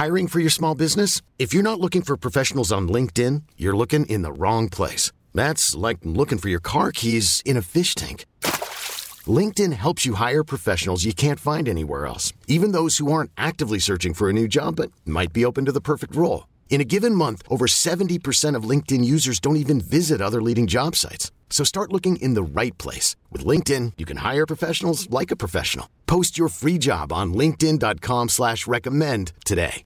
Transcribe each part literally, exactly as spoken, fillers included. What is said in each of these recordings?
Hiring for your small business? If you're not looking for professionals on LinkedIn, you're looking in the wrong place. That's like looking for your car keys in a fish tank. LinkedIn helps you hire professionals you can't find anywhere else, even those who aren't actively searching for a new job but might be open to the perfect role. In a given month, over seventy percent of LinkedIn users don't even visit other leading job sites. So start looking in the right place. With LinkedIn, you can hire professionals like a professional. Post your free job on linkedin dot com slash recommend today.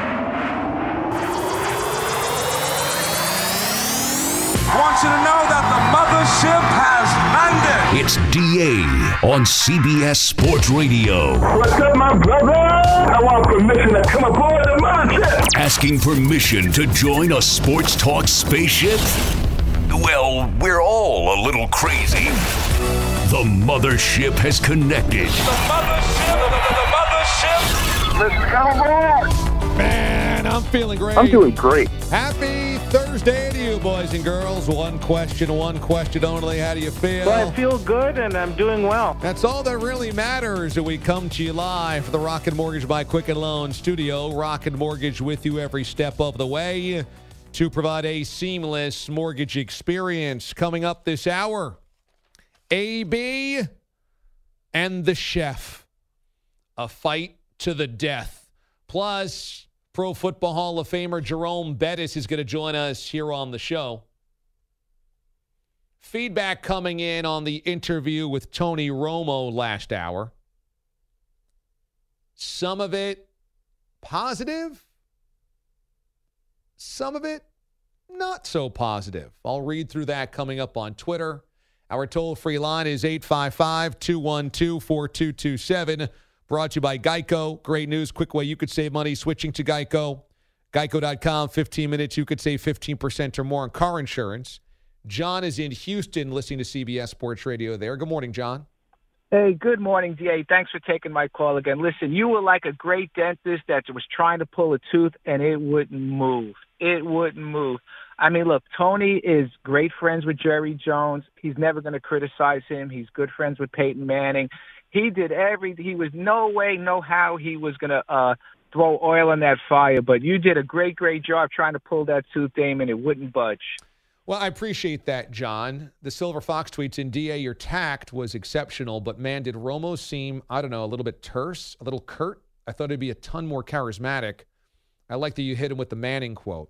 Want you to know that the mothership has landed. It's D A on C B S Sports Radio. What's up, my brother? I want permission to come aboard the mothership. Asking permission to join a sports talk spaceship? Well, we're all a little crazy. The mothership has connected. The mothership, the, the, the mothership. Let's come aboard. Man, I'm feeling great. I'm doing great. Happy Thursday to you, boys and girls. One question, one question only. How do you feel? Well, I feel good, and I'm doing well. That's all that really matters. We come to you live for the Rocket Mortgage by Quicken Loan studio. Rocket Mortgage with you every step of the way to provide a seamless mortgage experience. Coming up this hour, A B and the chef. A fight to the death. Plus, Pro Football Hall of Famer Jerome Bettis is going to join us here on the show. Feedback coming in on the interview with Tony Romo last hour. Some of it positive. Some of it not so positive. I'll read through that coming up on Twitter. Our toll-free line is eight five five, two one two, four two two seven. Brought to you by Geico. Great news. Quick way you could save money switching to Geico. Geico dot com. fifteen minutes. You could save fifteen percent or more on car insurance. John is in Houston listening to C B S Sports Radio there. Good morning, John. Hey, good morning, D A. Thanks for taking my call again. Listen, you were like a great dentist that was trying to pull a tooth, and it wouldn't move. It wouldn't move. I mean, look, Tony is great friends with Jerry Jones. He's never going to criticize him. He's good friends with Peyton Manning. He did everything. He was no way, no how he was going to uh, throw oil on that fire. But you did a great, great job trying to pull that tooth, Damon. It wouldn't budge. Well, I appreciate that, John. The Silver Fox tweets in, D A, your tact was exceptional, but man, did Romo seem, I don't know, a little bit terse, a little curt? I thought he'd be a ton more charismatic. I like that you hit him with the Manning quote.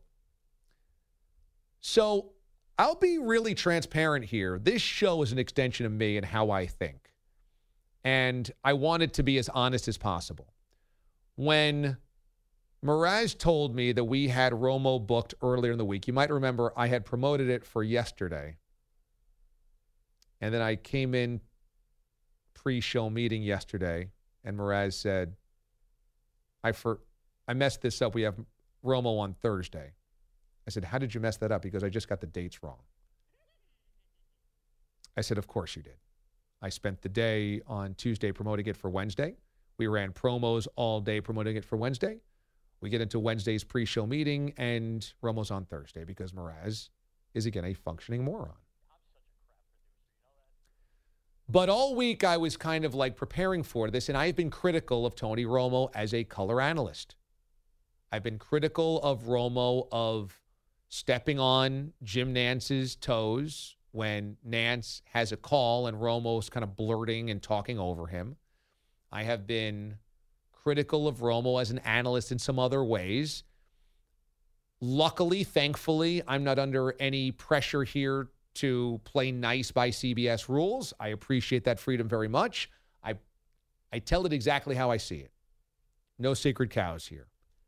So I'll be really transparent here. This show is an extension of me and how I think. And I wanted to be as honest as possible. When Mraz told me that we had Romo booked earlier in the week, you might remember I had promoted it for yesterday. And then I came in pre-show meeting yesterday, and Mraz said, I for, I messed this up. We have Romo on Thursday. I said, how did you mess that up? Because I just got the dates wrong. I said, of course you did. I spent the day on Tuesday promoting it for Wednesday. We ran promos all day promoting it for Wednesday. We get into Wednesday's pre-show meeting, and Romo's on Thursday because Mraz is, again, a functioning moron. But all week I was kind of like preparing for this, and I've been critical of Tony Romo as a color analyst. I've been critical of Romo of stepping on Jim Nance's toes when Nance has a call and Romo's kind of blurting and talking over him. I have been critical of Romo as an analyst in some other ways. Luckily, thankfully, I'm not under any pressure here to play nice by C B S rules. I appreciate that freedom very much. I, I tell it exactly how I see it. No sacred cows here.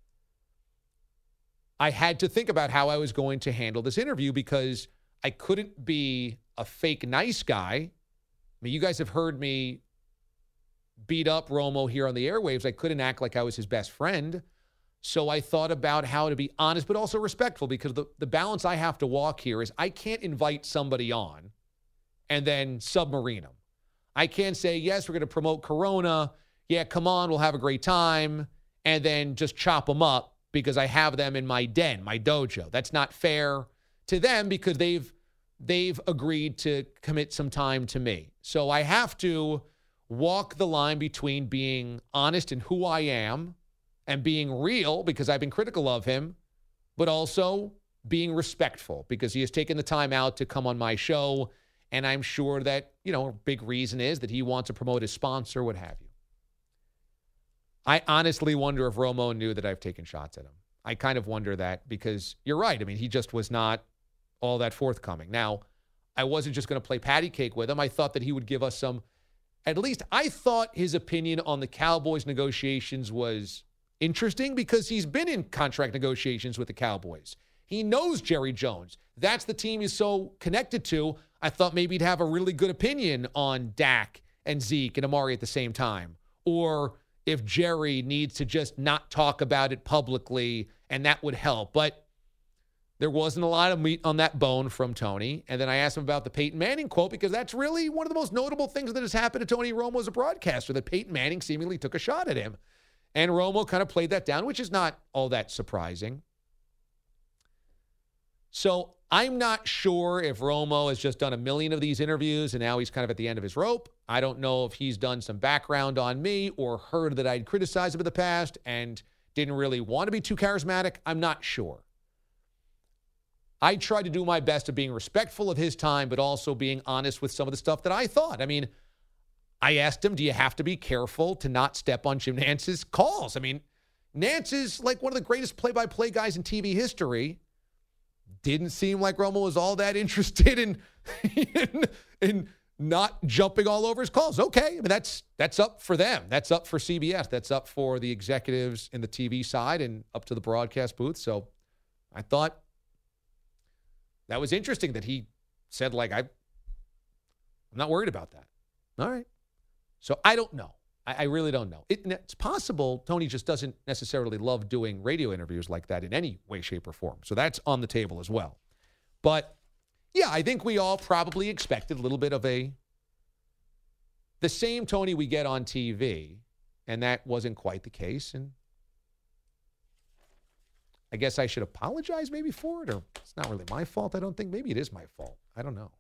I had to think about how I was going to handle this interview because I couldn't be a fake nice guy. I mean, you guys have heard me beat up Romo here on the airwaves. I couldn't act like I was his best friend. So I thought about how to be honest, but also respectful, because the, the balance I have to walk here is I can't invite somebody on and then submarine them. I can't say, yes, we're going to promote Corona. Yeah, come on, we'll have a great time. And then just chop them up because I have them in my den, my dojo. That's not fair to them because they've they've agreed to commit some time to me. So I have to walk the line between being honest in who I am and being real because I've been critical of him, but also being respectful because he has taken the time out to come on my show. And I'm sure that, you know, a big reason is that he wants to promote his sponsor, what have you. I honestly wonder if Romo knew that I've taken shots at him. I kind of wonder that because you're right. I mean, he just was not all that forthcoming. Now, I wasn't just going to play patty cake with him. I thought that he would give us some, at least I thought his opinion on the Cowboys negotiations was interesting because he's been in contract negotiations with the Cowboys. He knows Jerry Jones. That's the team he's so connected to. I thought maybe he'd have a really good opinion on Dak and Zeke and Amari at the same time. Or if Jerry needs to just not talk about it publicly, and that would help. But there wasn't a lot of meat on that bone from Tony. And then I asked him about the Peyton Manning quote because that's really one of the most notable things that has happened to Tony Romo as a broadcaster, that Peyton Manning seemingly took a shot at him. And Romo kind of played that down, which is not all that surprising. So I'm not sure if Romo has just done a million of these interviews and now he's kind of at the end of his rope. I don't know if he's done some background on me or heard that I'd criticized him in the past and didn't really want to be too charismatic. I'm not sure. I tried to do my best of being respectful of his time, but also being honest with some of the stuff that I thought. I mean, I asked him, do you have to be careful to not step on Jim Nantz's calls? I mean, Nantz is like one of the greatest play-by-play guys in T V history. Didn't seem like Romo was all that interested in, in, in not jumping all over his calls. Okay, I mean, that's that's up for them. That's up for C B S. That's up for the executives in the T V side and up to the broadcast booth. So I thought that was interesting that he said, like, I, I'm not worried about that. All right. So I don't know. I, I really don't know. It, it's possible Tony just doesn't necessarily love doing radio interviews like that in any way, shape, or form. So that's on the table as well. But, yeah, I think we all probably expected a little bit of a, the same Tony we get on T V, and that wasn't quite the case. And I guess I should apologize maybe for it, or it's not really my fault, I don't think. Maybe it is my fault. I don't know.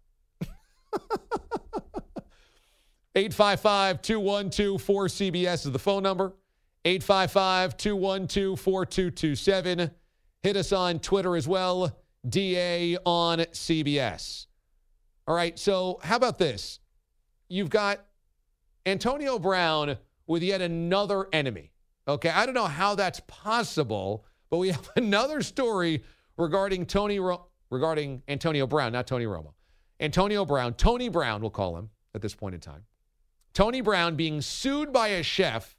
eight five five, two one two, four C B S is the phone number. eight five five, two one two, four two two seven. Hit us on Twitter as well. D A on C B S. All right, so how about this? You've got Antonio Brown with yet another enemy. Okay, I don't know how that's possible, but we have another story regarding Tony Ro- regarding Antonio Brown, not Tony Romo. Antonio Brown, Tony Brown, we'll call him at this point in time. Tony Brown being sued by a chef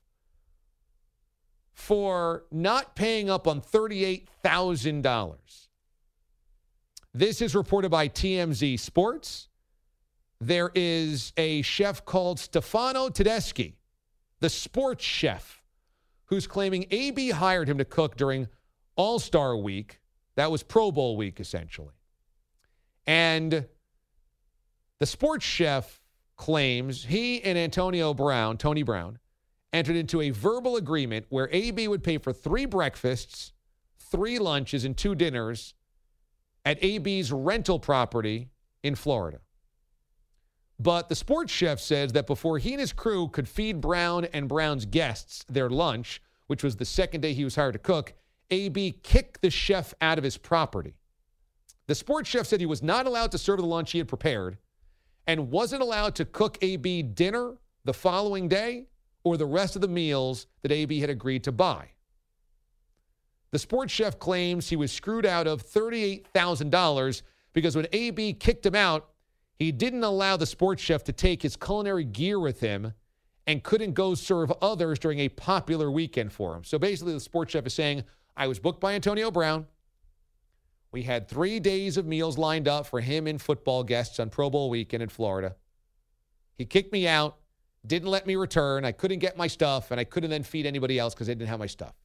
for not paying up on thirty-eight thousand dollars. This is reported by T M Z Sports. There is a chef called Stefano Tedeschi, the sports chef, who's claiming A B hired him to cook during All-Star Week. That was Pro Bowl week, essentially. And the sports chef claims he and Antonio Brown, Tony Brown, entered into a verbal agreement where A B would pay for three breakfasts, three lunches, and two dinners at A B's rental property in Florida. But the sports chef says that before he and his crew could feed Brown and Brown's guests their lunch, which was the second day he was hired to cook, A B kicked the chef out of his property. The sports chef said he was not allowed to serve the lunch he had prepared and wasn't allowed to cook A B dinner the following day or the rest of the meals that A B had agreed to buy. The sports chef claims he was screwed out of thirty-eight thousand dollars because when A B kicked him out, he didn't allow the sports chef to take his culinary gear with him and couldn't go serve others during a popular weekend for him. So basically the sports chef is saying, I was booked by Antonio Brown. We had three days of meals lined up for him and football guests on Pro Bowl weekend in Florida. He kicked me out, didn't let me return. I couldn't get my stuff, and I couldn't then feed anybody else because I didn't have my stuff.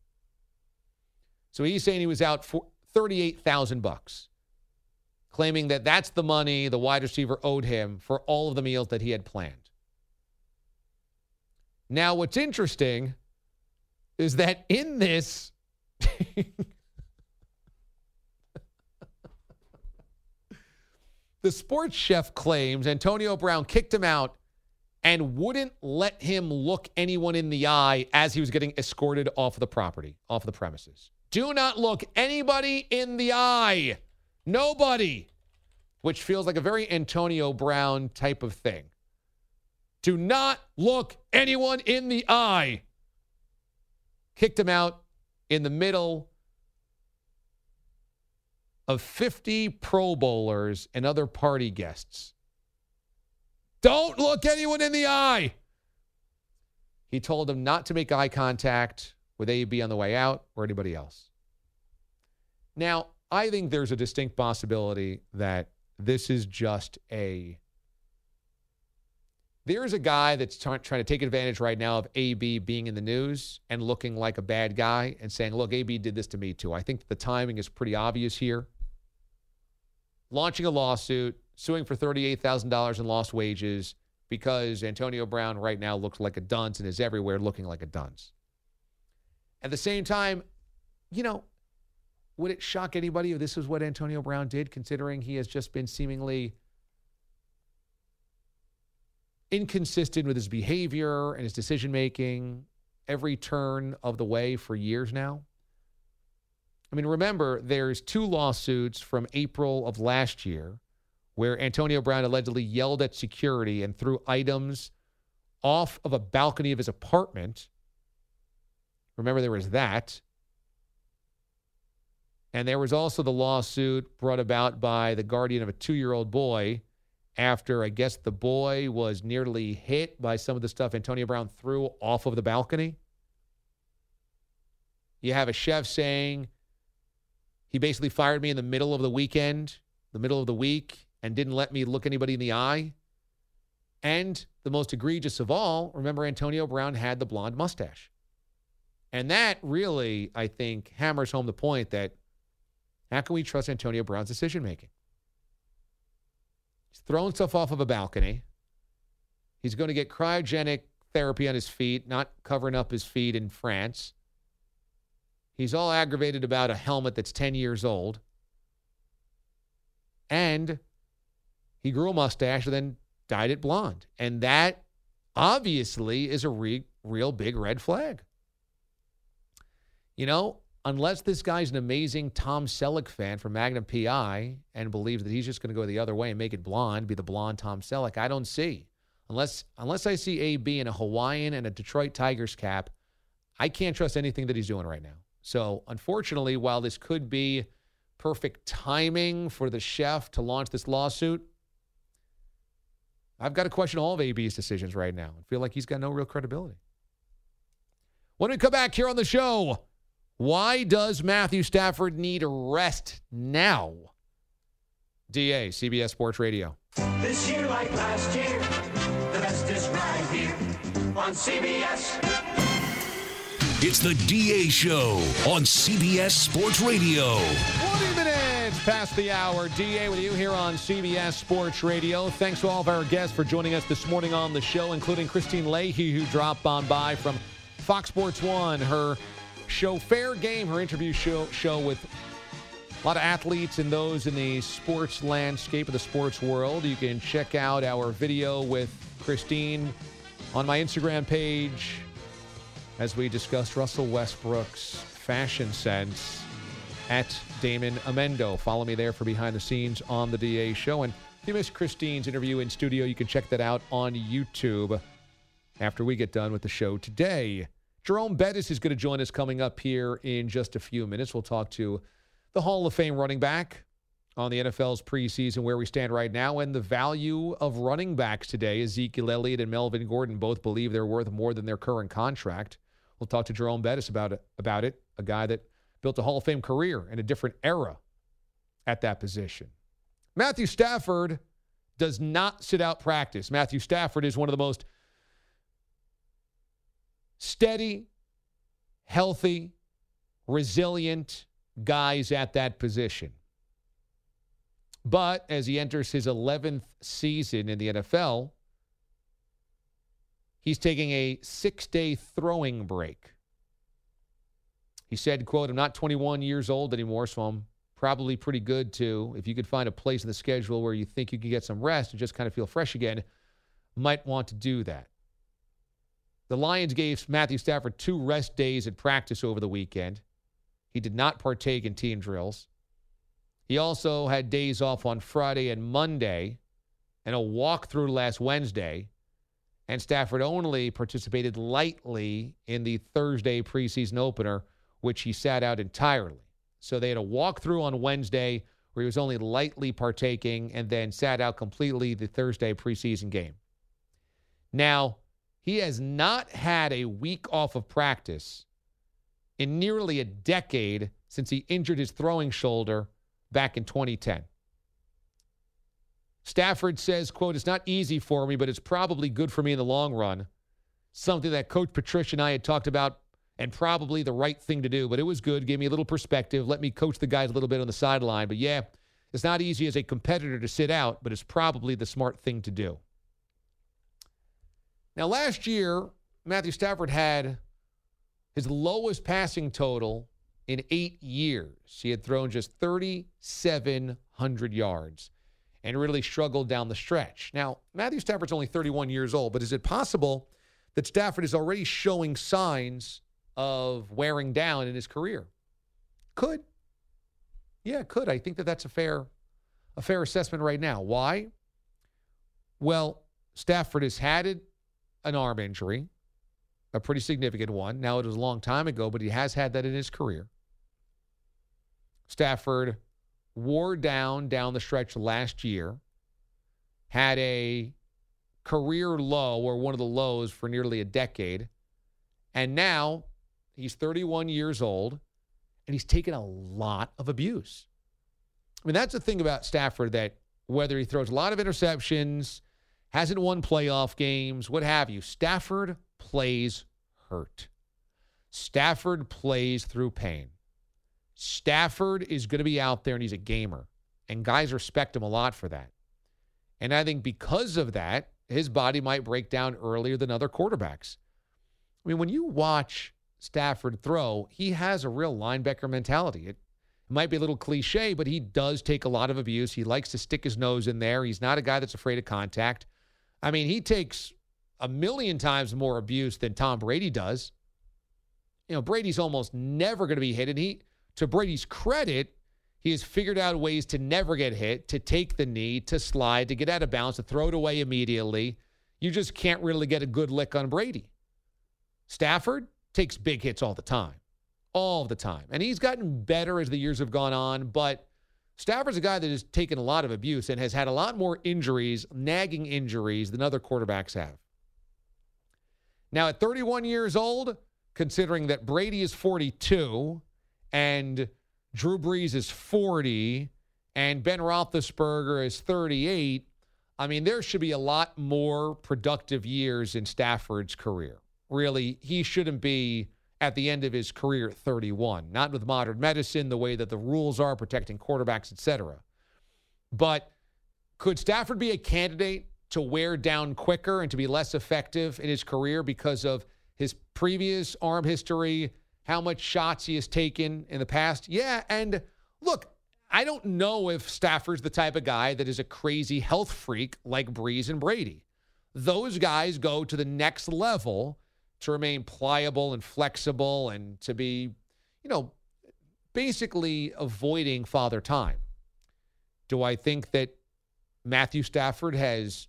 So he's saying he was out for thirty-eight thousand bucks, claiming that that's the money the wide receiver owed him for all of the meals that he had planned. Now, what's interesting is that in this the sports chef claims Antonio Brown kicked him out and wouldn't let him look anyone in the eye as he was getting escorted off of the property, off of the premises. Do not look anybody in the eye. Nobody. Which feels like a very Antonio Brown type of thing. Do not look anyone in the eye. Kicked him out in the middle of fifty Pro Bowlers and other party guests. Don't look anyone in the eye. He told them not to make eye contact with A B on the way out or anybody else. Now, I think there's a distinct possibility that this is just a... There's a guy that's t- trying to take advantage right now of A B being in the news and looking like a bad guy and saying, look, A B did this to me too. I think the timing is pretty obvious here. Launching a lawsuit, suing for thirty-eight thousand dollars in lost wages because Antonio Brown right now looks like a dunce and is everywhere looking like a dunce. At the same time, you know, would it shock anybody if this is what Antonio Brown did, considering he has just been seemingly inconsistent with his behavior and his decision-making every turn of the way for years now? I mean, remember, there's two lawsuits from April of last year where Antonio Brown allegedly yelled at security and threw items off of a balcony of his apartment. Remember, there was that. And there was also the lawsuit brought about by the guardian of a two-year-old boy after, I guess, the boy was nearly hit by some of the stuff Antonio Brown threw off of the balcony. You have a chef saying he basically fired me in the middle of the weekend, the middle of the week, and didn't let me look anybody in the eye. And the most egregious of all, remember, Antonio Brown had the blonde mustache. And that really, I think, hammers home the point that how can we trust Antonio Brown's decision-making? He's throwing stuff off of a balcony. He's going to get cryogenic therapy on his feet, not covering up his feet in France. He's all aggravated about a helmet that's ten years old. And he grew a mustache and then dyed it blonde. And that obviously is a re- real big red flag. You know, unless this guy's an amazing Tom Selleck fan from Magnum P I and believes that he's just going to go the other way and make it blonde, be the blonde Tom Selleck, I don't see. Unless unless I see A B in a Hawaiian and a Detroit Tigers cap, I can't trust anything that he's doing right now. So, unfortunately, while this could be perfect timing for the chef to launch this lawsuit, I've got to question all of A B's decisions right now. I feel like he's got no real credibility. When we come back here on the show, why does Matthew Stafford need a rest now? D A, C B S Sports Radio. This year like last year, the best is right here on C B S. It's the D A Show on C B S Sports Radio. twenty minutes past the hour. D A with you here on C B S Sports Radio. Thanks to all of our guests for joining us this morning on the show, including Christine Leahy, who dropped on by from Fox Sports One. Her show, Fair Game, her interview show, show with a lot of athletes and those in the sports landscape of the sports world. You can check out our video with Christine on my Instagram page as we discussed Russell Westbrook's fashion sense at Damon Amendo. Follow me there for behind the scenes on the D A Show. And if you missed Christine's interview in studio, you can check that out on YouTube after we get done with the show today. Jerome Bettis is going to join us coming up here in just a few minutes. We'll talk to the Hall of Fame running back on the N F L's preseason, where we stand right now, and the value of running backs today. Ezekiel Elliott and Melvin Gordon both believe they're worth more than their current contract. We'll talk to Jerome Bettis about it, about it, a guy that built a Hall of Fame career in a different era at that position. Matthew Stafford does not sit out practice. Matthew Stafford is one of the most steady, healthy, resilient guys at that position. But as he enters his eleventh season in the N F L, he's taking a six-day throwing break. He said, quote, "I'm not twenty-one years old anymore, so I'm probably pretty good too. If you could find a place in the schedule where you think you can get some rest and just kind of feel fresh again, might want to do that. The Lions gave Matthew Stafford two rest days at practice over the weekend. He did not partake in team drills. He also had days off on Friday and Monday and a walkthrough last Wednesday. And Stafford only participated lightly in the Thursday preseason opener, which he sat out entirely. So they had a walkthrough on Wednesday where he was only lightly partaking and then sat out completely the Thursday preseason game. Now, he has not had a week off of practice in nearly a decade since he injured his throwing shoulder back in twenty ten. Stafford says, quote, "It's not easy for me, but it's probably good for me in the long run. Something that Coach Patricia and I had talked about and probably the right thing to do, but it was good. Gave me a little perspective. Let me coach the guys a little bit on the sideline. But yeah, it's not easy as a competitor to sit out, but it's probably the smart thing to do." Now, last year, Matthew Stafford had his lowest passing total in eight years. He had thrown just thirty-seven hundred yards and really struggled down the stretch. Now, Matthew Stafford's only thirty-one years old, but is it possible that Stafford is already showing signs of wearing down in his career? Could. Yeah, could. I think that that's a fair, a fair assessment right now. Why? Well, Stafford has had it, an arm injury, a pretty significant one. Now, it was a long time ago, but he has had that in his career. Stafford wore down down the stretch last year, had a career low or one of the lows for nearly a decade, and now he's thirty-one years old, and he's taken a lot of abuse. I mean, that's the thing about Stafford, that whether he throws a lot of interceptions, hasn't won playoff games, what have you, Stafford plays hurt. Stafford plays through pain. Stafford is going to be out there, and he's a gamer, and guys respect him a lot for that. And I think because of that, his body might break down earlier than other quarterbacks. I mean, when you watch Stafford throw, he has a real linebacker mentality. It might be a little cliche, but he does take a lot of abuse. He likes to stick his nose in there. He's not a guy that's afraid of contact. I mean, he takes a million times more abuse than Tom Brady does. You know, Brady's almost never going to be hit, and he, to Brady's credit, he has figured out ways to never get hit, to take the knee, to slide, to get out of bounds, to throw it away immediately. You just can't really get a good lick on Brady. Stafford takes big hits all the time, all the time. And he's gotten better as the years have gone on, but Stafford's a guy that has taken a lot of abuse and has had a lot more injuries, nagging injuries, than other quarterbacks have. Now, at thirty-one years old, considering that Brady is forty-two and Drew Brees is forty and Ben Roethlisberger is thirty-eight, I mean, there should be a lot more productive years in Stafford's career. Really, he shouldn't be at the end of his career at thirty-one, not with modern medicine, the way that the rules are protecting quarterbacks, et cetera. But could Stafford be a candidate to wear down quicker and to be less effective in his career because of his previous arm history, how much shots he has taken in the past? Yeah, and look, I don't know if Stafford's the type of guy that is a crazy health freak like Brees and Brady. Those guys go to the next level to remain pliable and flexible and to be, you know, basically avoiding father time. Do I think that Matthew Stafford has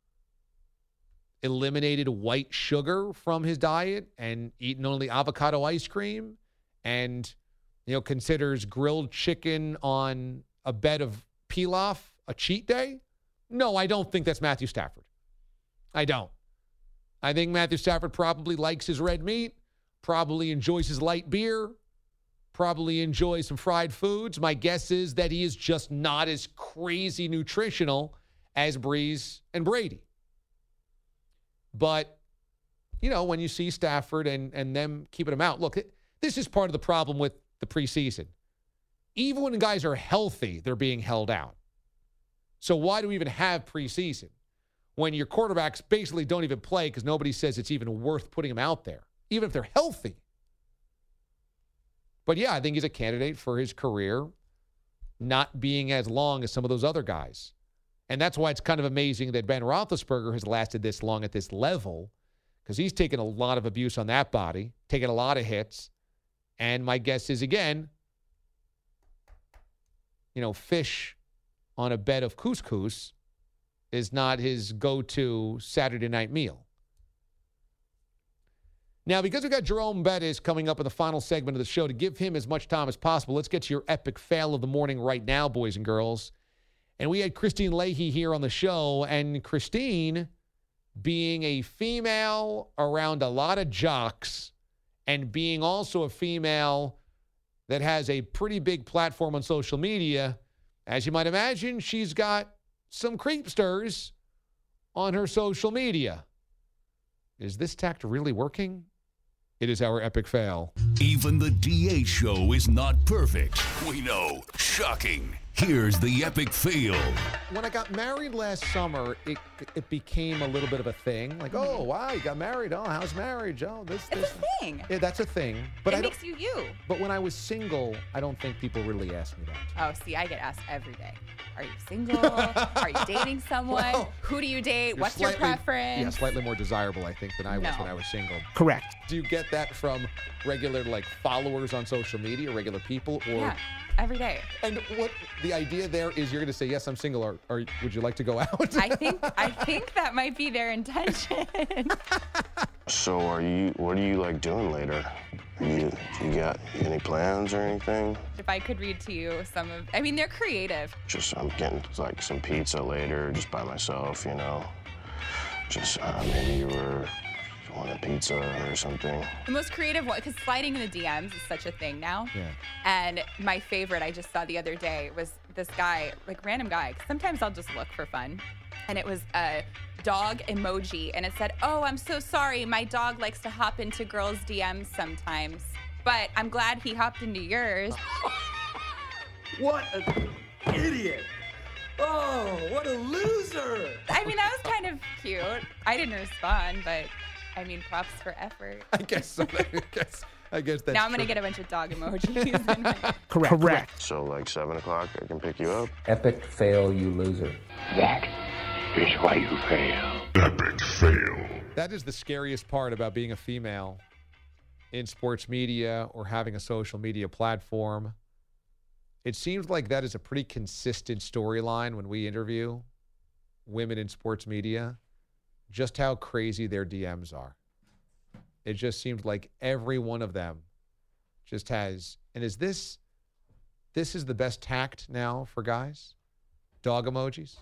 eliminated white sugar from his diet and eaten only avocado ice cream and, you know, considers grilled chicken on a bed of pilaf a cheat day? No, I don't think that's Matthew Stafford. I don't. I think Matthew Stafford probably likes his red meat, probably enjoys his light beer, probably enjoys some fried foods. My guess is that he is just not as crazy nutritional as Brees and Brady. But, you know, when you see Stafford and, and them keeping him out, look, this is part of the problem with the preseason. Even when guys are healthy, they're being held out. So why do we even have preseason when your quarterbacks basically don't even play because nobody says it's even worth putting them out there, even if they're healthy? But, yeah, I think he's a candidate for his career not being as long as some of those other guys. And that's why it's kind of amazing that Ben Roethlisberger has lasted this long at this level, because he's taken a lot of abuse on that body, taken a lot of hits. And my guess is, again, you know, fish on a bed of couscous is not his go-to Saturday night meal. Now, because we've got Jerome Bettis coming up in the final segment of the show, to give him as much time as possible, let's get to your epic fail of the morning right now, boys and girls. And we had Christine Leahy here on the show, and Christine, being a female around a lot of jocks and being also a female that has a pretty big platform on social media, as you might imagine, she's got some creepsters on her social media. Is this tact really working? It is our epic fail. Even the D A show is not perfect. We know. Shocking. Here's the epic fail. When I got married last summer, it it became a little bit of a thing. Like, oh, wow, you got married. Oh, how's marriage? Oh, this, It's this. a thing. Yeah, that's a thing. But it I makes don't, you you. But when I was single, I don't think people really asked me that. Oh, see, I get asked every day. Are you single? Are you dating someone? Well, Who do you date? You're What's your slightly- preference? Yeah, slightly more desirable, I think, than I was No. when I was single. Correct. Do you get that from regular, like, followers on social media, regular people? Or Yeah, every day. And what the idea there is, you're going to say, yes, I'm single, or, or would you like to go out? I think I think that might be their intention. So are you, what are you like doing later? Are you, you got any plans or anything? If I could read to you some of, I mean, they're creative. Just, I'm getting like some pizza later, just by myself, you know? Just, uh, maybe you were wanting pizza or something. The most creative one, because sliding in the D Ms is such a thing now. Yeah. And my favorite I just saw the other day was this guy, like random guy, 'cause sometimes I'll just look for fun. And it was a dog emoji, and it said, oh, I'm so sorry. My dog likes to hop into girls' D Ms sometimes, but I'm glad he hopped into yours. What an idiot. Oh, what a loser. I mean, that was kind of cute. I didn't respond, but I mean, props for effort. I guess so. I guess, I guess that's now I'm going to true. get a bunch of dog emojis. in my- Correct. Correct. So like seven o'clock, I can pick you up? Epic fail, you loser. That is why you fail. Epic fail. That is the scariest part about being a female in sports media or having a social media platform. It seems like that is a pretty consistent storyline when we interview women in sports media, just how crazy their D Ms are. It just seems like every one of them just has, and is this, this is the best tact now for guys? Dog emojis?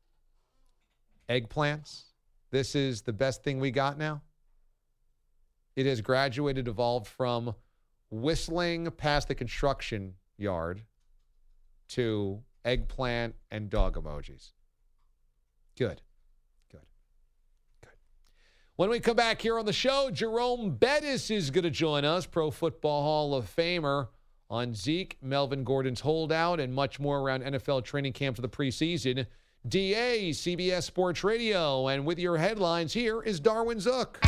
Eggplants? This is the best thing we got now? It has graduated, evolved from whistling past the construction yard to eggplant and dog emojis. Good. Good. Good. When we come back here on the show, Jerome Bettis is going to join us, Pro Football Hall of Famer, on Zeke, Melvin Gordon's holdout, and much more around N F L training camps of the preseason. D A, C B S Sports Radio, and with your headlines, here is Darwin Zook.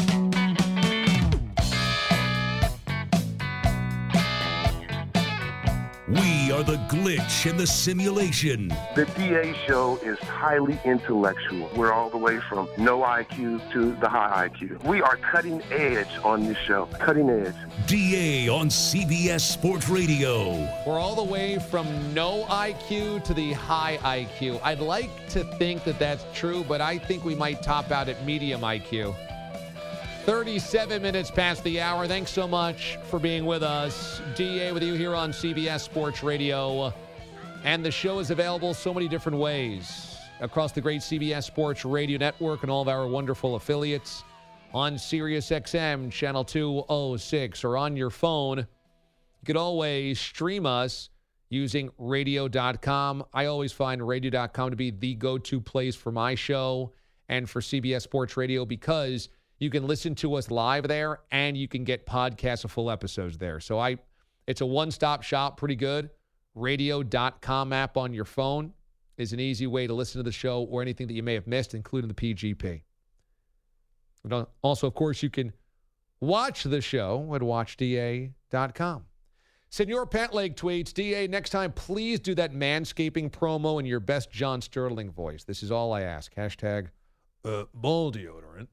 We are the glitch in the simulation. The D A show is highly intellectual. We're all the way from no I Q to the high I Q. We are cutting edge on this show. Cutting edge. D A on C B S Sports Radio. We're all the way from no I Q to the high I Q. I'd like to think that that's true, but I think we might top out at medium I Q. thirty-seven minutes past the hour. Thanks so much for being with us. D A with you here on C B S Sports Radio. And the show is available so many different ways across the great C B S Sports Radio Network and all of our wonderful affiliates on Sirius X M channel two oh six, or on your phone. You could always stream us using radio dot com. I always find radio dot com to be the go-to place for my show and for C B S Sports Radio, because you can listen to us live there, and you can get podcasts of full episodes there. So I, it's a one-stop shop, pretty good. radio dot com app on your phone is an easy way to listen to the show or anything that you may have missed, including the P G P. And also, of course, you can watch the show at watch D A dot com. Senor Pentleg tweets, D A, next time, please do that manscaping promo in your best John Sterling voice. This is all I ask. Hashtag uh, ball deodorant.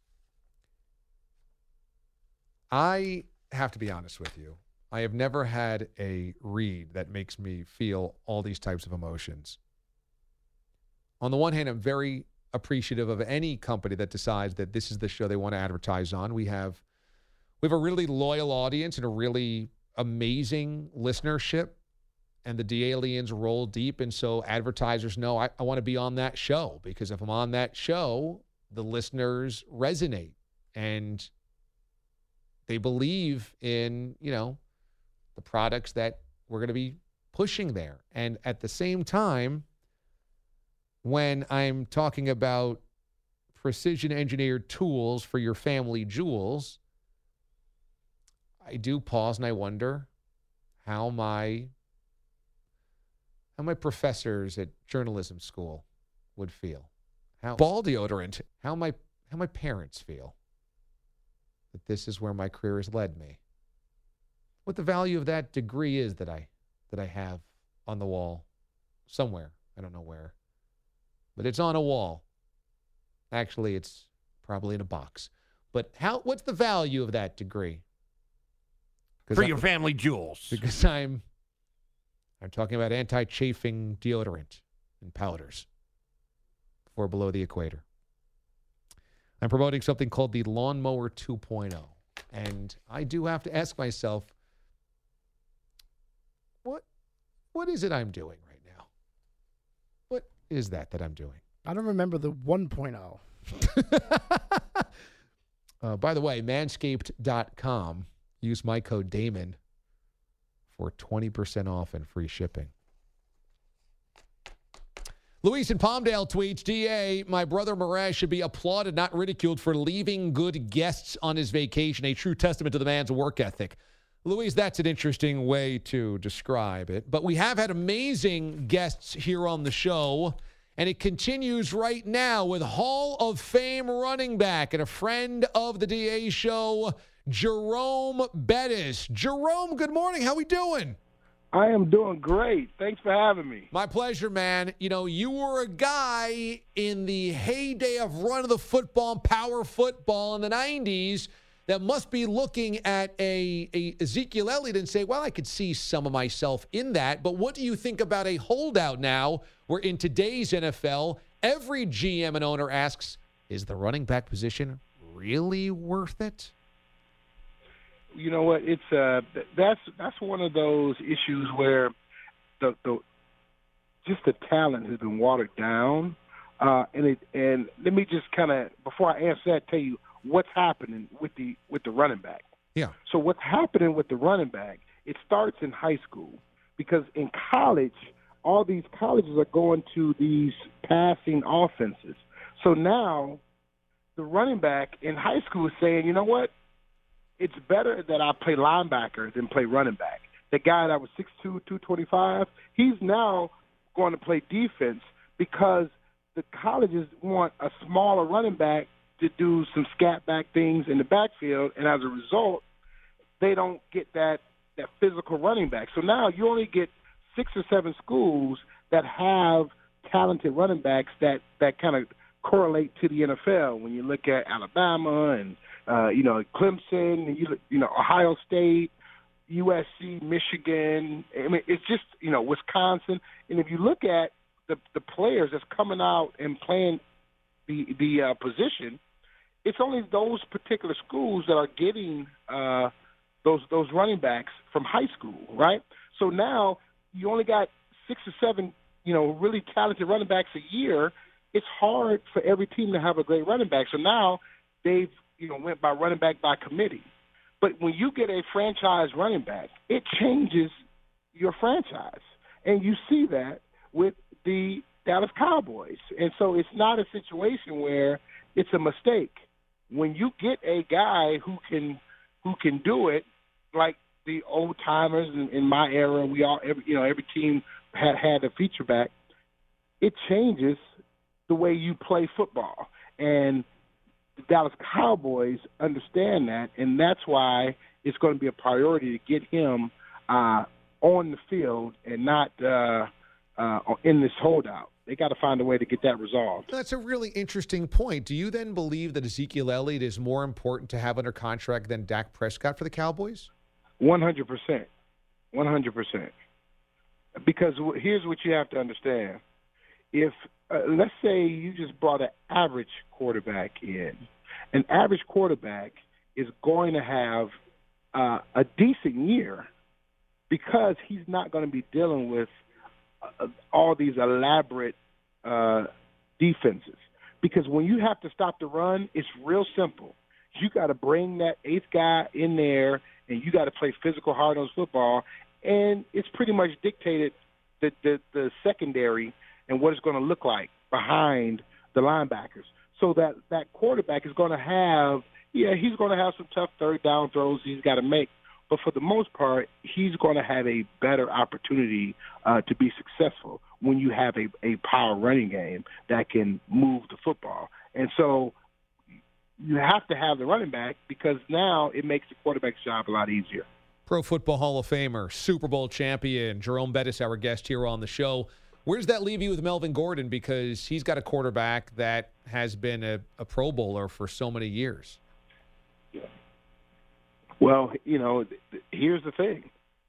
I have to be honest with you. I have never had a read that makes me feel all these types of emotions. On the one hand, I'm very appreciative of any company that decides that this is the show they want to advertise on. We have we have a really loyal audience and a really amazing listenership, and the D-Aliens roll deep, and so advertisers know I, I want to be on that show, because if I'm on that show, the listeners resonate, and they believe in, you know, the products that we're going to be pushing there. And at the same time, when I'm talking about precision engineered tools for your family jewels, I do pause and I wonder how my how my professors at journalism school would feel. How ball deodorant, how my how my parents feel that this is where my career has led me. What the value of that degree is that I that I have on the wall somewhere. I don't know where. But it's on a wall. Actually, it's probably in a box. But how? What's the value of that degree? For your family jewels. Because I'm I'm talking about anti-chafing deodorant and powders for below the equator. I'm promoting something called the Lawnmower two point oh. And I do have to ask myself, what what is it I'm doing right now? What is that that I'm doing? I don't remember the one point oh. uh, by the way, manscaped dot com. Use my code Damon for twenty percent off and free shipping. Luis in Palmdale tweets, D A, my brother Mraz should be applauded, not ridiculed, for leaving good guests on his vacation. A true testament to the man's work ethic. Luis, that's an interesting way to describe it. But we have had amazing guests here on the show, and it continues right now with Hall of Fame running back and a friend of the D A show, Jerome Bettis. Jerome, good morning. How we doing? I am doing great. Thanks for having me. My pleasure, man. You know, you were a guy in the heyday of run of the football and power football in the nineties that must be looking at a, a Ezekiel Elliott and say, well, I could see some of myself in that. But what do you think about a holdout now where in today's N F L, every G M and owner asks, is the running back position really worth it? You know what? It's uh, that's that's one of those issues where the, the just the talent has been watered down, uh, and it and let me just kind of before I answer that, tell you what's happening with the with the running back. Yeah. So what's happening with the running back? It starts in high school, because in college, all these colleges are going to these passing offenses. So now the running back in high school is saying, you know what? It's better that I play linebacker than play running back. The guy that was six two, two twenty-five, he's now going to play defense because the colleges want a smaller running back to do some scat back things in the backfield, and as a result, they don't get that, that physical running back. So now you only get six or seven schools that have talented running backs that, that kind of correlate to the N F L. When you look at Alabama and Uh, you know, Clemson, you, you know, Ohio State, U S C, Michigan. I mean, it's just, you know, Wisconsin. And if you look at the the players that's coming out and playing the the uh, position, it's only those particular schools that are getting uh, those those running backs from high school, right? So now you only got six or seven, you know, really talented running backs a year. It's hard for every team to have a great running back. So now they've you know, went by running back by committee. But when you get a franchise running back, it changes your franchise. And you see that with the Dallas Cowboys. And so it's not a situation where it's a mistake. When you get a guy who can who can do it, like the old timers in, in my era, we all every you know, every team had had a feature back, it changes the way you play football. And the Dallas Cowboys understand that, and that's why it's going to be a priority to get him uh, on the field and not uh, uh, in this holdout. They got to find a way to get that resolved. That's a really interesting point. Do you then believe that Ezekiel Elliott is more important to have under contract than Dak Prescott for the Cowboys? one hundred percent. one hundred percent. Because here's what you have to understand. If, uh, let's say you just brought an average quarterback in, an average quarterback is going to have uh, a decent year because he's not going to be dealing with uh, all these elaborate uh, defenses. Because when you have to stop the run, it's real simple. You got to bring that eighth guy in there, and you got to play physical, hard-nosed football, and it's pretty much dictated the, the, the secondary and what it's going to look like behind the linebackers. So that, that quarterback is going to have, yeah, he's going to have some tough third down throws he's got to make. But for the most part, he's going to have a better opportunity uh, to be successful when you have a, a power running game that can move the football. And so you have to have the running back because now it makes the quarterback's job a lot easier. Pro Football Hall of Famer, Super Bowl champion, Jerome Bettis, our guest here on the show. Where does that leave you with Melvin Gordon? Because he's got a quarterback that has been a, a Pro Bowler for so many years. Well, you know, here's the thing.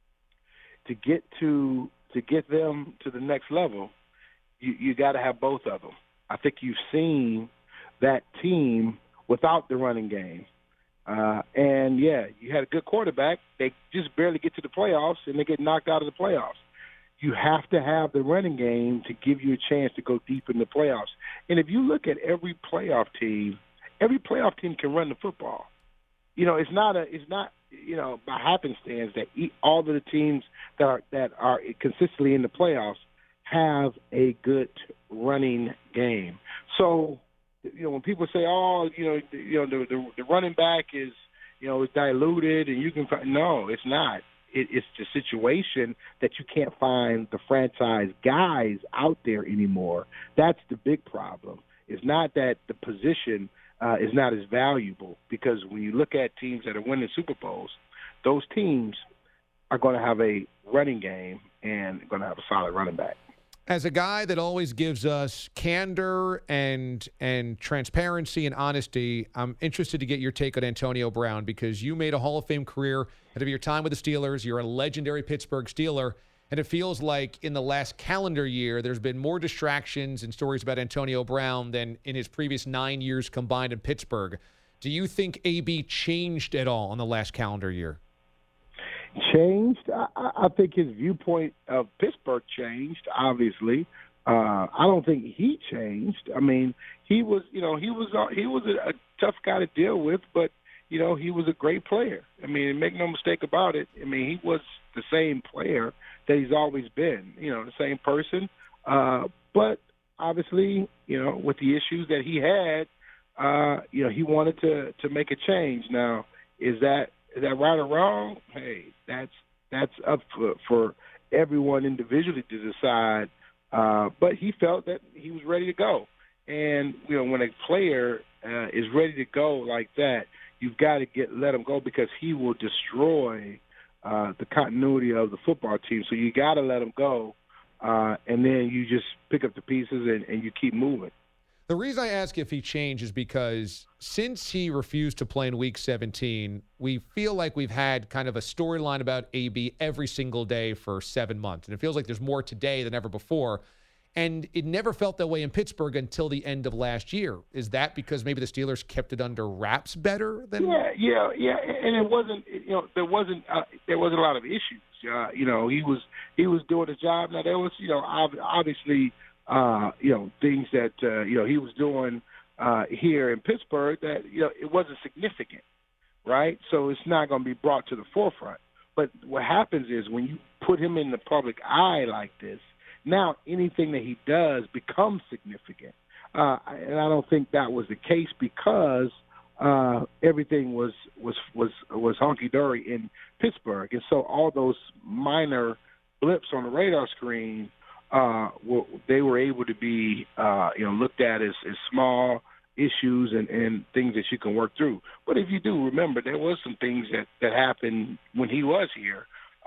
To get to to get them to the next level, you, you got to have both of them. I think you've seen that team without the running game. Uh, and, yeah, you had a good quarterback. They just barely get to the playoffs, and they get knocked out of the playoffs. You have to have the running game to give you a chance to go deep in the playoffs. And if you look at every playoff team, every playoff team can run the football. You know, it's not a, it's not, you know, by happenstance that all of the teams that are that are consistently in the playoffs have a good running game. So, you know, when people say, "Oh, you know, you know, the the, the running back is, you know, is diluted," and you can find, no, it's not. It, it's the situation that you can't find the franchise guys out there anymore. That's the big problem. It's not that the position uh, is not as valuable, because when you look at teams that are winning Super Bowls, those teams are going to have a running game and going to have a solid running back. As a guy that always gives us candor and and transparency and honesty, I'm interested to get your take on Antonio Brown, because you made a Hall of Fame career out of your time with the Steelers. You're a legendary Pittsburgh Steeler, and it feels like in the last calendar year there's been more distractions and stories about Antonio Brown than in his previous nine years combined in Pittsburgh. Do you think A B changed at all in the last calendar year? Changed. I, I think his viewpoint of Pittsburgh changed, obviously. Uh, I don't think he changed. I mean, he was, you know, he was uh, he was a, a tough guy to deal with, but, you know, he was a great player. I mean, make no mistake about it. I mean, he was the same player that he's always been, you know, the same person. Uh, but obviously, you know, with the issues that he had, uh, you know, he wanted to, to make a change. Now, is that Is that right or wrong? Hey, that's that's up for, for everyone individually to decide. Uh, but he felt that he was ready to go. And, you know, when a player uh, is ready to go like that, you've got to get let him go, because he will destroy uh, the continuity of the football team. So you got to let him go, uh, and then you just pick up the pieces and, and you keep moving. The reason I ask if he changed is because since he refused to play in Week seventeen, we feel like we've had kind of a storyline about A B every single day for seven months. And it feels like there's more today than ever before. And it never felt that way in Pittsburgh until the end of last year. Is that because maybe the Steelers kept it under wraps better than? Yeah, yeah, yeah. And it wasn't, you know, there wasn't uh, there wasn't a lot of issues. Uh, you know, he was he was doing his job. Now there was, you know, obviously. Uh, you know, things that, uh, you know, he was doing uh, here in Pittsburgh that, you know, it wasn't significant, right? So it's not going to be brought to the forefront. But what happens is when you put him in the public eye like this, now anything that he does becomes significant. Uh, and I don't think that was the case, because uh, everything was, was, was, was hunky-dory in Pittsburgh. And so all those minor blips on the radar screen, Uh, well, they were able to be, uh, you know, looked at as, as small issues and, and things that you can work through. But if you do remember, there was some things that, that happened when he was here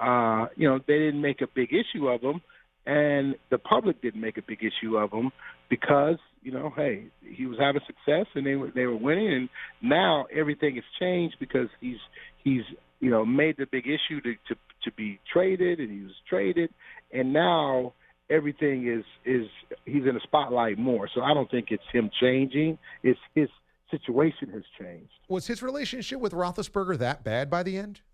uh, you know, they didn't make a big issue of them, and the public didn't make a big issue of him because, you know, hey, he was having success and they were they were winning, and now everything has changed because he's he's you know made the big issue to to, to be traded, and he was traded, and now everything is is he's in the spotlight more. So I don't think it's him changing; it's his situation has changed. Was his relationship with Roethlisberger that bad by the end?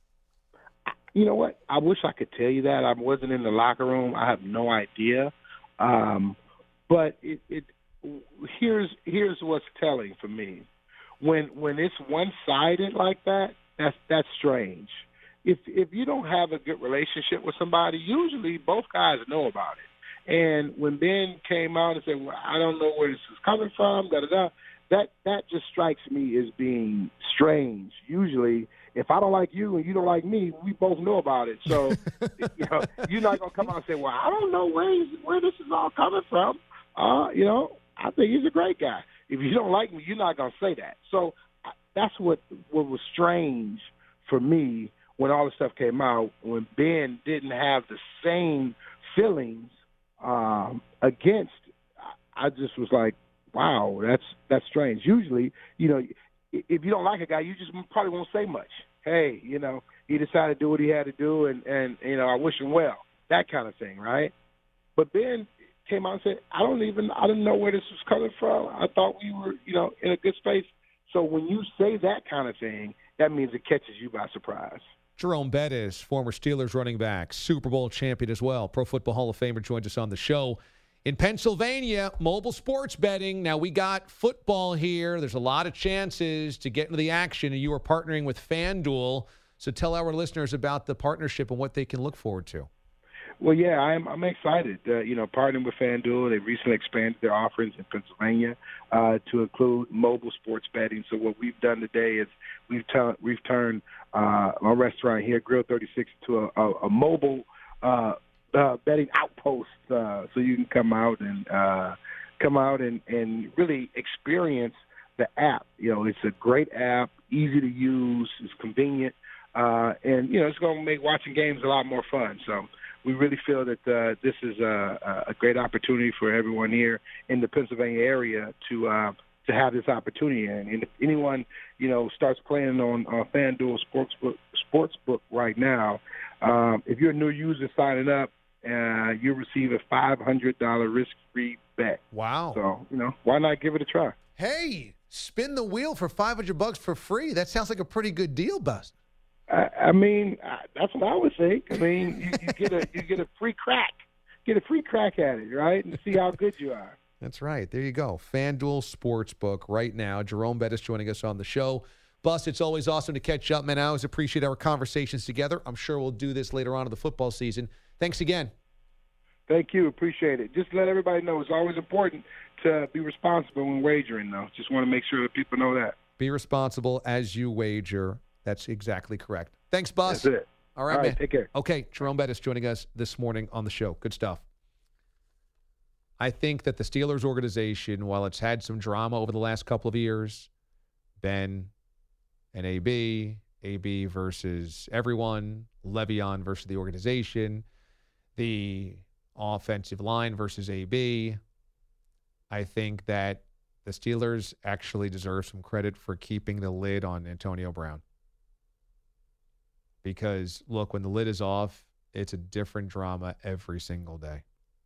You know what? I wish I could tell you that. I wasn't in the locker room. I have no idea. Um, but it, it here's here's what's telling for me. When when it's one sided like that, that's that's strange. If if you don't have a good relationship with somebody, usually both guys know about it. And when Ben came out and said, "Well, I don't know where this is coming from," da da da, that that just strikes me as being strange. Usually, if I don't like you and you don't like me, we both know about it. So, you know, you're not gonna come out and say, "Well, I don't know where he's, where this is all coming from." Uh, you know, I think he's a great guy. If you don't like me, you're not gonna say that. So that's what what was strange for me when all this stuff came out. When Ben didn't have the same feelings um, against, I just was like, wow, that's that's strange. Usually, you know, if you don't like a guy, you just probably won't say much. Hey, you know, he decided to do what he had to do, and, and you know, I wish him well. That kind of thing, right? But Ben came out and said, I don't even, I didn't know where this was coming from. I thought we were, you know, in a good space. So when you say that kind of thing, that means it catches you by surprise. Jerome Bettis, former Steelers running back, Super Bowl champion as well, Pro Football Hall of Famer, joins us on the show. In Pennsylvania, mobile sports betting. Now, we got football here. There's a lot of chances to get into the action, and you are partnering with FanDuel. So tell our listeners about the partnership and what they can look forward to. Well, yeah, I'm I'm excited. Uh, you know, partnering with FanDuel, they recently expanded their offerings in Pennsylvania uh, to include mobile sports betting. So what we've done today is we've, t- we've turned uh, our restaurant here, Grill thirty-six, to a, a, a mobile uh, uh, betting outpost. Uh, so you can come out and uh, come out and, and really experience the app. You know, it's a great app, easy to use, it's convenient, uh, and you know, it's going to make watching games a lot more fun. So we really feel that uh, this is a, a great opportunity for everyone here in the Pennsylvania area to uh, to have this opportunity. And, and if anyone, you know, starts playing on uh, FanDuel Sportsbook, Sportsbook right now, um, if you're a new user signing up, uh, you'll receive a five hundred dollars risk-free bet. Wow. So, you know, why not give it a try? Hey, spin the wheel for five hundred bucks for free. That sounds like a pretty good deal, Bust. I, I mean, I, that's what I would think. I mean, you, you get a you get a free crack, get a free crack at it, right, and see how good you are. That's right. There you go. FanDuel Sportsbook right now. Jerome Bettis joining us on the show. Bus, it's always awesome to catch up, man. I always appreciate our conversations together. I'm sure we'll do this later on in the football season. Thanks again. Thank you. Appreciate it. Just to let everybody know, it's always important to be responsible when wagering, though. Just want to make sure that people know that. Be responsible as you wager. That's exactly correct. Thanks, Bus. That's it. All right, All right, man. take care. Okay, Jerome Bettis joining us this morning on the show. Good stuff. I think that the Steelers organization, while it's had some drama over the last couple of years, Ben and A B, A B versus everyone, Le'Veon versus the organization, the offensive line versus A B, I think that the Steelers actually deserve some credit for keeping the lid on Antonio Brown. Because, look, when the lid is off, it's a different drama every single day.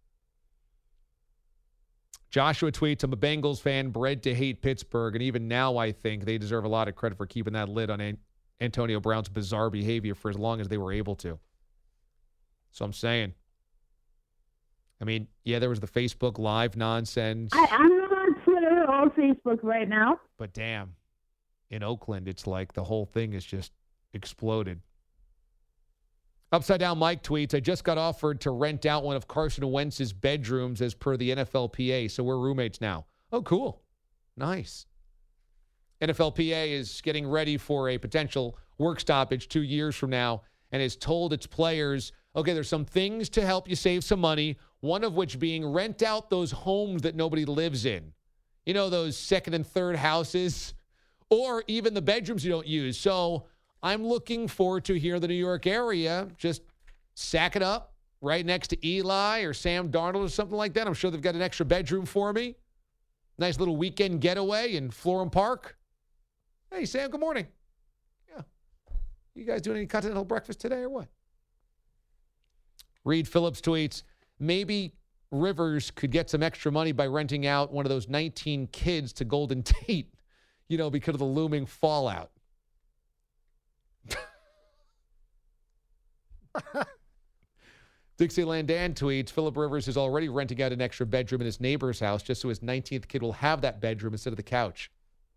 Joshua tweets, I'm a Bengals fan bred to hate Pittsburgh, and even now I think they deserve a lot of credit for keeping that lid on An- Antonio Brown's bizarre behavior for as long as they were able to. So I'm saying, I mean, yeah, there was the Facebook Live nonsense. I, I'm not on Twitter or Facebook right now. But damn, in Oakland, it's like the whole thing is just exploded. Upside Down Mike tweets, I just got offered to rent out one of Carson Wentz's bedrooms as per the N F L P A, so we're roommates now. Oh, cool. Nice. N F L P A is getting ready for a potential work stoppage two years from now and has told its players, okay, there's some things to help you save some money, one of which being rent out those homes that nobody lives in. You know, those second and third houses, or even the bedrooms you don't use. So I'm looking forward to here in the New York area, just sack it up right next to Eli or Sam Darnold or something like that. I'm sure they've got an extra bedroom for me. Nice little weekend getaway in Florham Park. Hey, Sam, good morning. Yeah. You guys doing any continental breakfast today or what? Reed Phillips tweets, maybe Rivers could get some extra money by renting out one of those nineteen kids to Golden Tate, you know, because of the looming fallout. Dixieland Dan tweets, Phillip Rivers is already renting out an extra bedroom in his neighbor's house just so his nineteenth kid will have that bedroom instead of the couch.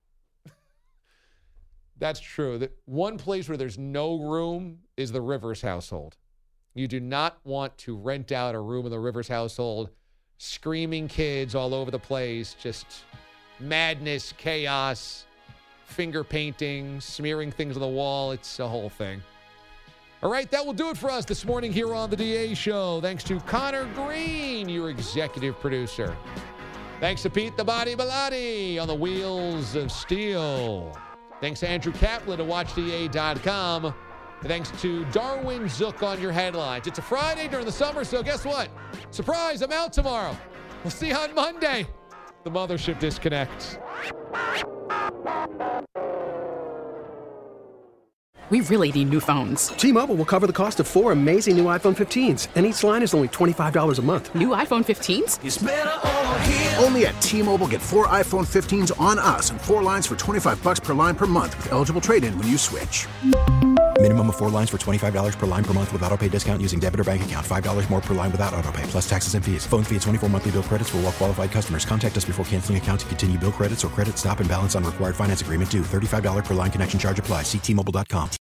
That's true. That one place where there's no room is the Rivers household. You do not want to rent out a room in the Rivers household. Screaming kids all over the place. Just madness, chaos, finger painting, smearing things on the wall. It's a whole thing. All right, that will do it for us this morning here on the D A Show. Thanks to Connor Green, your executive producer. Thanks to Pete the Body Bellotti on the Wheels of Steel. Thanks to Andrew Kaplan of watch D A dot com. And thanks to Darwin Zook on your headlines. It's a Friday during the summer, so guess what? Surprise, I'm out tomorrow. We'll see you on Monday. The Mothership disconnects. We really need new phones. T-Mobile will cover the cost of four amazing new iPhone fifteens, and each line is only twenty-five dollars a month. New iPhone fifteens? It's better over here. Only at T-Mobile, get four iPhone fifteens on us and four lines for twenty-five bucks per line per month with eligible trade-in when you switch. Minimum of four lines for twenty-five dollars per line per month with autopay discount using debit or bank account. five dollars more per line without autopay, plus taxes and fees. Phone fee at twenty-four monthly bill credits for well-qualified customers. Contact us before canceling account to continue bill credits or credit stop and balance on required finance agreement due. thirty-five dollars per line connection charge applies. See T Mobile dot com.